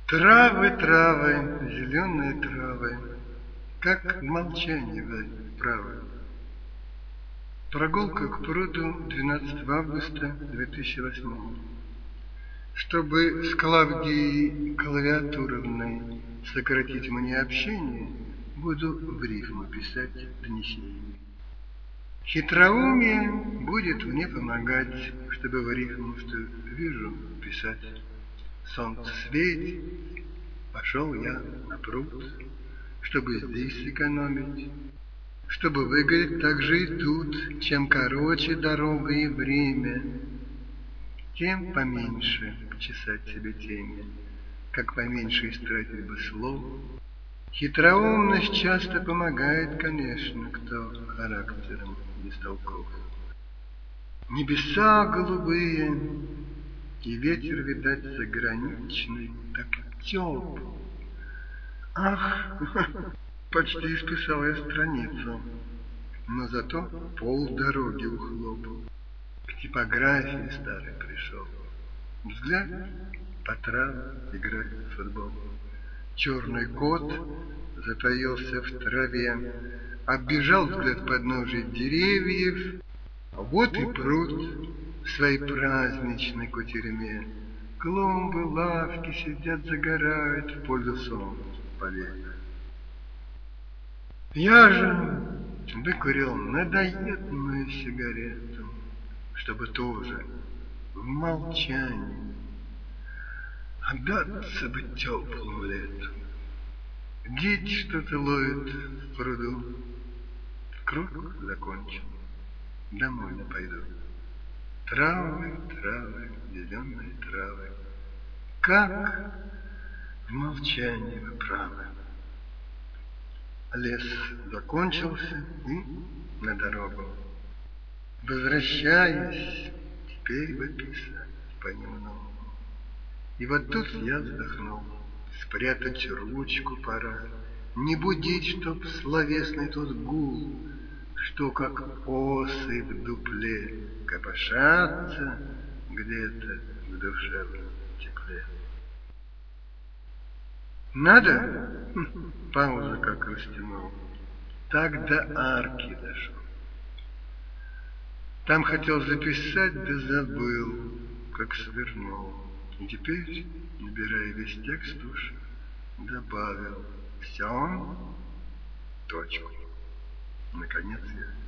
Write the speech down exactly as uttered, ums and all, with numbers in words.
Травы, травы, зеленые травы, как молчание правы. Прогулка к пруду двенадцатого августа две тысячи восьмого. Чтобы с Клавдией Клавиатуровной сократить мне общение, буду в рифму писать донесение. Хитроумие будет мне помогать, чтобы в рифму, что вижу, писать. Солнце светит, пошел я на пруд, чтобы здесь сэкономить, чтобы выгореть так же и тут. Чем короче дорога и время, тем поменьше чесать себе темя, как поменьше истратить бы слов. Хитроумность часто помогает, конечно, кто характером бестолков. Небеса голубые, и ветер, видать, заграничный, так тёп. Ах, почти исписал я страницу, но зато полдороги ухлопал. К типографии старой пришел. Взгляд по травам играет в футбол. Черный кот затаился в траве, оббежал взгляд подножий деревьев. Вот и пруд в своей праздничной кутерьме. Клумбы, лавки сидят, загорают в пользу солнца повек. Я же выкурил надоедную сигарету, чтобы тоже в молчании отдаться бы теплому лету. Дичь что-то ловит в пруду. Круг закончен, домой пойду. Травы, травы, зеленые травы, как в молчании вы правы. Лес закончился, и на дорогу. Возвращаясь, теперь бы писать понемногу. И вот тут я вздохнул. Спрятать ручку пора, не будить, чтоб словесный тот гул, что как осы в дупле копошатся где-то в душевном тепле. Надо? Пауза как растянул. Так до арки дошел. Там хотел записать, да забыл, как свернул. И теперь, набирая весь текст уж, добавил: все, точку. Наконец я